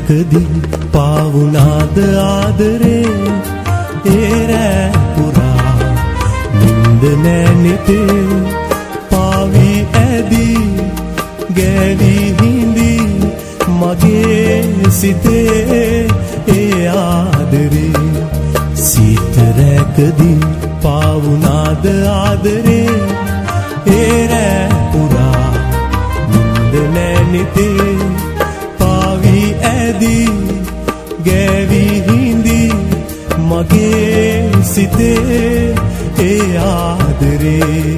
රැකදී පාවුනාද ආදරේ ඒ රෑ පුරා නින්ද නැනෙතේ පාවි ඇදී ගෑවි හිඳි මගේ සිතේ ඒ ආදරේ සිත රැකදී පාවුනාද ආදරේ ඒ රෑ පුරා නින්ද නැනෙතේ පාවි ඇදී ගෑවි හිඳි මගේ සිතේ ඒ ආදරේ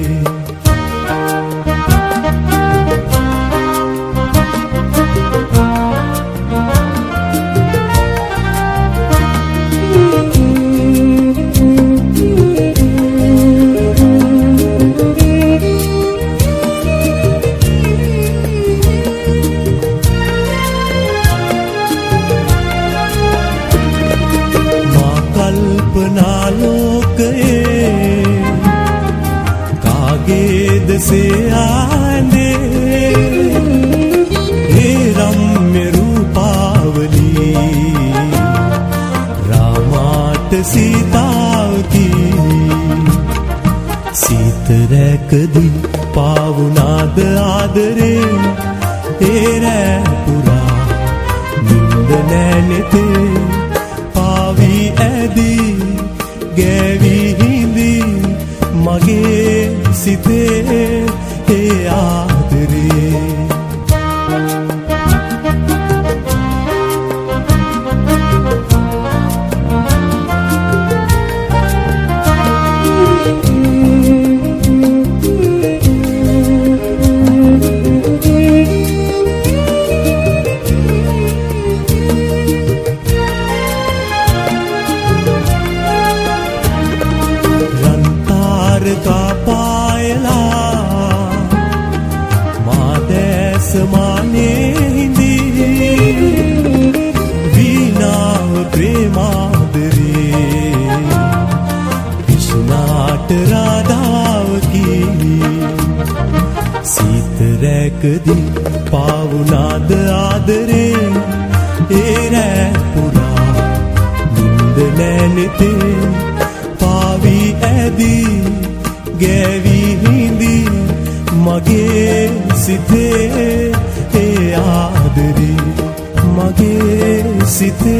से आने हे रम्य रूपावली रामाट सीतावती सीत रैकदी पावुनाद आदरे हे रෑ පුරා නින්ද නැනෙතේ පාවි ඇදී ගෑවි හිඳි මගේ සිතේ ඒ ආදරේ රැකදී පාවුනාද ආදරේ ඒ රෑ පුරා නින්ද නැනෙතේ පාවි ඇදී ගෑවි හිඳි මගේ සිතේ ඒ ආදරේ මගේ සිතේ